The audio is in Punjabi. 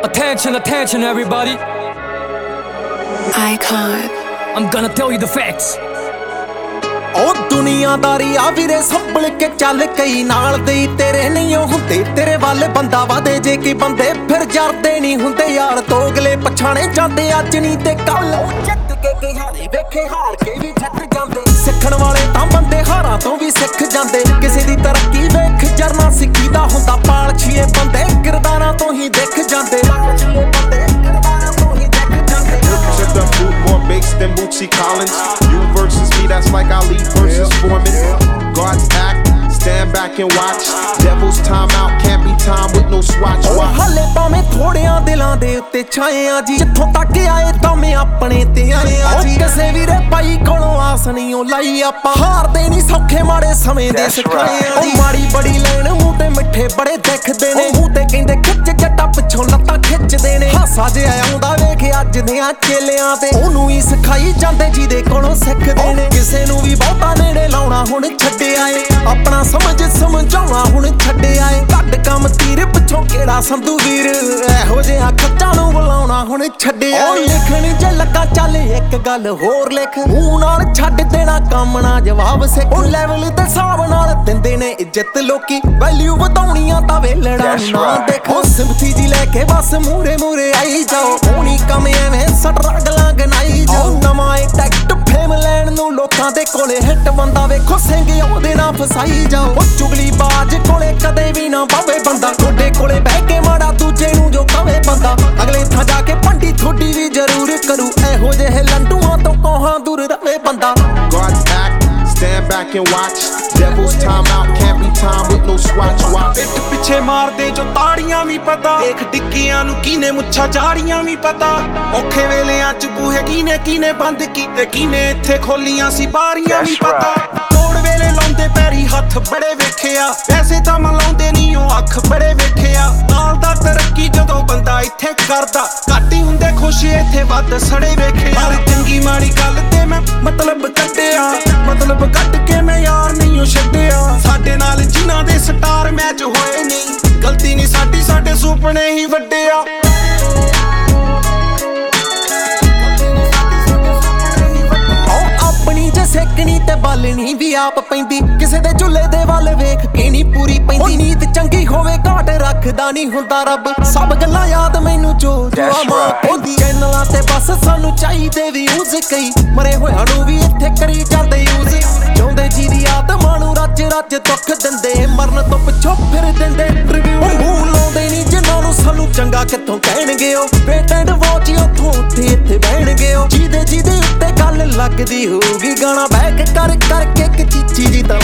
Attention, attention everybody. Icon. I'm gonna tell you the facts. ਉਹ ਦੁਨੀਆਦਾਰੀ ਆ ਵੀਰੇ ਸੰਭਲ ਕੇ ਚੱਲ ਕਈ ਨਾਲ ਦੇ ਤੇਰੇ ਨਹੀਂ ਹੁੰਦੇ ਤੇਰੇ ਵੱਲ ਬੰਦਾ ਵਾਦੇ ਜੇ ਕਿ ਬੰਦੇ ਫਿਰ ਜਰਦੇ ਨਹੀਂ ਹੁੰਦੇ ਯਾਰ ਤੋਗਲੇ ਪਛਾਣੇ ਜਾਂਦੇ ਅੱਜ ਨਹੀਂ ਤੇ ਕੱਲ ਚੱਕ ਕੇ ਕਿਹਾਰੇ ਵੇਖੇ ਹਾਰ ਕੇ ਵੀ ਛੱਡ ਜਾਂਦੇ ਸਿੱਖਣ ਵਾਲੇ ਤਾਂ ਬੰਦੇ ਹਾਰਾਂ ਤੋਂ ਵੀ ਸਿੱਖ ਜਾਂਦੇ ਕਿਸੇ ਦੀ ਤਰੱਕੀ ਵੇਖ ਜਰਨਾ ਸਿੱਖੀ ਦਾ ਹੁੰਦਾ ਪਾਲਛੀਏ ਬੰਦੇ ਕਿਰਦਾਰਾਂ ਤੋਂ ਹੀ ਦਿਖ ਜਾਂਦੇ More bass than Bootsy Collins. You versus me, that's like Ali versus Foreman. Guards act, stand back and watch. Devil's timeout, can't be timed with no swatch watch. ਹਾਲੇ ਭਾਵੇਂ ਥੋੜਿਆਂ ਦਿਲਾਂ ਦੇ ਉੱਤੇ ਛਾਏ ਆ ਜੀ ਜਿੱਥੋਂ ਤੱਕ ਆਏ ਤਾਂ ਮੈਂ ਆਪਣੇ ਤੇ ਆਏ ਆ ਜੀ ਕਿਸੇ ਵੀਰੇ ਭਾਈ ਕੋਲੋਂ ਆਸ ਨਹੀਂ ਉਹ ਲਾਈ ਆਪਾਂ ਹਾਰਦੇ ਨਹੀਂ ਸੌਖੇ ਮਾੜੇ ਸਮੇਂ ਦੇ ਸਿਖਾਏ ਆ ਜੀ ਮਾੜੀ ਬੜੀ ਲੈਣ ਮੂੰਹ ਤੇ ਮਿੱਠੇ ਬੜੇ ਦਿਖਦੇ ਨੇ ਮੂੰਹ ਤੇ ਕਹਿੰਦੇ ਖਿੱਚ ਜੱਟਾ ਪਿੱਛੋਂ ਲੱਤਾਂ ਖਿੱਚਦੇ ਨੇ ਹਾਸਾ ਜਿਹਾ ਆਉਂਦਾ ਵੇਖ ਅੱਜ ਦੀਆਂ ਚੇਲਿਆਂ ਤੇ ਉਹਨੂੰ ਹੀ ਸਿਖਾਈ ਜਾਂਦੇ ਜਿਹਦੇ ਕੋਲੋਂ ਸਿੱਖਦੇ ਨੇ ਕਿਸੇ ਨੂੰ ਵੀ ਬਹੁਤਾ ਨੇੜੇ ਲਾਉਣਾ ਹੁਣ ਛੱਡਿਆ ਏ ਆਪਣਾ ਸਮਝ ਸਮਝਾਉਣਾ ਹੁਣ ਛੱਡਿਆ ਏ ਕੱਢ ਕੰਮ ਤੀਰ ਪਿੱਛੋਂ ਕਿਹੜਾ ਸੰਧੂ ਵੀਰ ਇਹੋ ਜਿਹਾ ਖੱਟਾਂ ਨੂੰ ਬੁਲਾਉਣਾ ਹੁਣ ਛੱਡਿਆ ਉਹ ਲਿਖਣ ਜੇ ਲੱਗਾ ਚੱਲ ਇੱਕ ਗੱਲ ਹੋਰ ਲਿਖ ਮੂੰਹ ਨਾਲ ਛੱਡ ਦੇਣਾ ਕੰਮ ਨਾ ਜਵਾਬ ਸਿੱਖ ਉਹ ਲੈਵਲ ਦੇ ਹਿਸਾਬ ਨਾਲ ਦਿੰਦੇ ਨੇ ਇੱਜ਼ਤ ਲੋਕੀ ਵੈਲਿਊ ਵਧਾਉਣੀਆਂ ਤਾਂ ਵੇਲੜਾ ਨਾ ਦੇਖੋ ਸਿੰਪਥੀ ਜੀ ਲੈ ਕੇ ਬਸ ਮੂਰੇ ਮੂਰੇ ਆਈ ਜਾਓ ਹੋਣੀ ਕੰਮ ਐਵੇਂ ਸਟਰਗਲਾਂ ਗਨਾਈ ਜਾਓ ਨਵਾਂ ਟੈਕਟ ਫੇਮ ਲੈਣ ਨੂੰ ਲੋਕਾਂ ਦੇ ਕੋਲੇ ਹਿੱਟ ਬੰਦਾ ਵੇਖੋ ਸਿੰਘ ਉਹਦੇ ਨਾਲ ਫਸਾਈ ਜਾਓ ਉਹ ਚੁਗਲੀ ਬਾਜ ਕੋਲੇ ਕਦੇ ਵੀ ਨਾ ਬਾਵੇ ਬੰਦਾ ਤੁਹਾਡੇ ਕੋਲੇ ਬਹਿ ਕੇ ਮਾੜਾ ਦੂਜੇ ਨੂੰ ਜੋ ਕਵੇ ਬੰਦਾ ਅਗਲੇ ਥਾਂ ਜਾ ਕੇ ਭੰਡੀ ਥੋੜੀ ਵੀ ਜ਼ਰੂਰ ਕਰੂ ਇਹੋ ਜਿਹੇ ਲੰਡੂਆਂ ਤੋਂ ਕੋਹਾਂ ਦੂਰ ਰਵੇ ਬੰਦਾ Guards act, stand back and watch. Devil's timeout, can't be timed with no swatch watch. ਪਿੱਠ ਪਿੱਛੇ ਮਾਰਦੇ ਜੋ ਤਾੜੀਆਂ ਵੀ ਪਤਾ ਦੇਖ ਡਿੱਗੀਆਂ ਨੂੰ ਕਿਨੇ ਮੁੱਛਾਂ ਚਾੜੀਆਂ ਵੀ ਪਤਾ ਔਖੇ ਵੇਲਿਆਂ ਚ ਬੂਹੇ ਕਿਨੇ ਬੰਦ ਕੀਤੇ ਕਿਨੇ ਇੱਥੇ ਖੋਲੀਆਂ ਸੀ ਬਾਰੀਆਂ ਵੀ ਪਤਾ ਤੋੜ ਵੇਲੇ ਲਾਉਂਦੇ ਪੈਰੀ ਹੱਥ ਬੜੇ ਵੇਖਿਆ ਪੈਸੇ ਤਾਂ ਮਲਾਉਂਦੇ ਨਹੀਂ ਉਹ ਅੱਖ ਬੜੇ ਵੇਖਿਆ ਨਾਲ ਦਾ ਤਰੱਕੀ ਜਦੋਂ ਬੰਦਾ ਇੱਥੇ ਕਰਦਾ ਘੱਟ ਹੀ ਹੁੰਦੇ ਖੁਸ਼ ਇੱਥੇ ਵੱਧ ਸੜੇ ਵੇਖਿਆ ਪਰ ਚੰਗੀ ਮਾੜੀ ਗੱਲ ਤੇ ਮੈਂ ਮਤਲਬ ਕੱਢਿਆ ਮਤਲਬ ਕੱਢ ਕੇ ਮੈਂ ਯਾਰ ਨਹੀਂ ਉਹ ਛੱਡਿਆ ਸਾਡੇ ਨਾਲ ਜਿਨ੍ਹਾਂ ਦੇ ਸਟਾਰ ਮੈਚ ਹੋਏ ਨਹੀਂ ਗਲਤੀ ਨਹੀਂ ਸਾਡੀ ਸਾਡੇ ਸੁਪਨੇ ਹੀ ਵੱਡਿਆ ਆਪਣੀ ਜੇ ਸੇਕਣੀ ਤੇ ਬਾਲਣੀ ਵੀ ਆਪ ਪੈਂਦੀ ਕਿਸੇ ਦੇ ਝੁੱਲੇ ਦੇ ਵੱਲ ਵੇਖ ਕੇ ਨਹੀਂ ਪੂਰੀ ਪੈਂਦੀ ਨੀਤ ਚੰਗੀ ਹੋਵੇ ਘਾਟ ਰੱਖਦਾ ਨਹੀਂ ਹੁੰਦਾ ਰੱਬ ਸਭ ਗੱਲਾਂ ਯਾਦ ਮੈਨੂੰ ਜੋ ਮਾਂ ਕਹਿੰਦੀ ਚੈਨਲਾਂ ਤੇ ਬਸ ਸਾਨੂੰ ਚਾਹੀਦੇ ਵੀ ਯੂਜ਼ ਕਈ ਮਰੇ ਹੋਇਆਂ ਨੂੰ ਵੀ ਇੱਥੇ ਕਰੀ ਜਾਂਦੇ ਯੂਜ਼ ਜਿਉਂਦੇ ਜੀ ਦੀ ਆਤਮਾ ਨੂੰ ਰੱਜ ਰੱਜ ਦੁੱਖ ਦਿੰਦੇ ਮਰਨ ਤੋਂ ਪਿੱਛੋਂ ਫਿਰ ਦਿੰਦੇ ਰਿਵਿਊ ਮੂੰਹ ਲਾਉਂਦੇ ਨਹੀਂ ਜਿਨ੍ਹਾਂ ਨੂੰ ਸਾਨੂੰ ਚੰਗਾ ਕਿੱਥੋਂ ਕਹਿਣਗੇ ਉਹ ਵੇਟ ਐਂਡ ਵਾਚ ਉੱਥੋਂ ਉੱਥੇ ਇੱਥੇ ਬਹਿਣਗੇ ਉਹ ਜਿਹਦੇ ਉੱਤੇ ਗੱਲ ਲੱਗਦੀ ਹੋਊਗੀ ਗਾਣਾ ਬੈਕ ਕਰ ਕਰਕੇ ਇੱਕ ਚੀਚੀ ਜੀ ਤਾਂ